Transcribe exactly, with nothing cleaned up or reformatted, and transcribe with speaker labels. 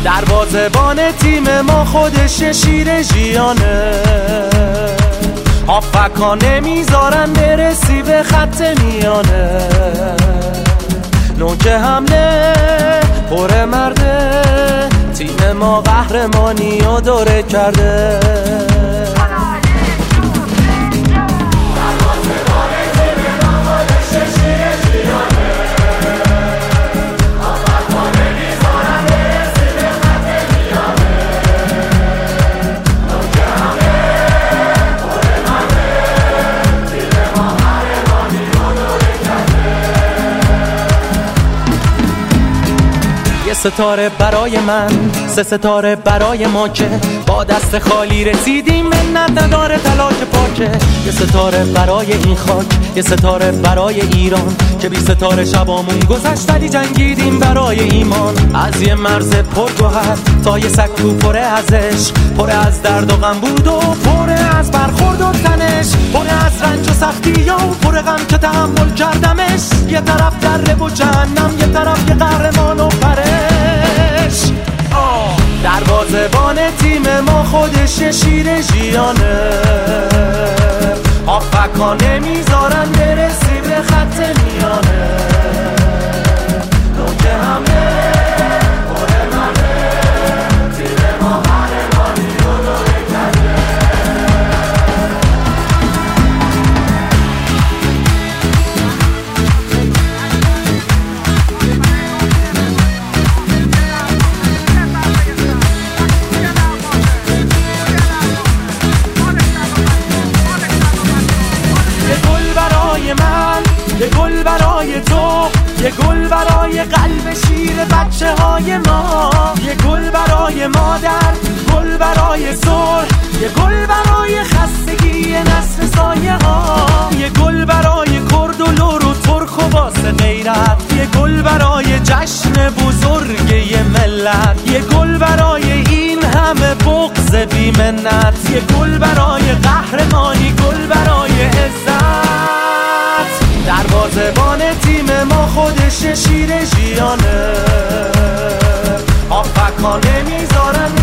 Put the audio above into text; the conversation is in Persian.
Speaker 1: دروازه‌بان تیم ما خودش شیر ژیانه، هافکا نمیذارن برسی به خط میانه، نوک حمله پر مرده، تیم ما قهرمانی رو دوره کرده. ستاره برای من، سه ستاره برای ما که با دست خالی رسیدیم، منت نداره تلاش پاکه. یه ستاره برای این خاک، یه ستاره برای ایران که بی ستاره شبامون گذشت ولی جنگیدیم برای ایمان. از یه مرز پرگوهر تا یه سکو پر از عشق، پر از درد و غم بود و پر از برخورد و تنش، پر از رنج و سختی و پر غم که تحمل کردمش. یه طرف دره و جهنم، یه طرف یه قهرمان و پرش. دروازه‌بان تیم ما خودش شیر ژیانه، هافکا نمیذارن برسی به خط میانه، نوک حمله پر مرده، تیم ما قهرمانی رو دوره کرده. یه گل برای تو، یه گل برای قلب شیر بچه های ما، یه گل برای مادر، گل برای صلح، یه گل برای خستگی نسل سایه ها، یه گل برای کرد و لور و ترک و واسه غیرت، یه گل برای جشن بزرگ یه ملت، یه گل برای این همه بغض بی منت، یه گل برای قهرمانی، گل برای عزت. دروازه‌بان تیم ما خودش شیر ژیانه، هافکا نمیذارن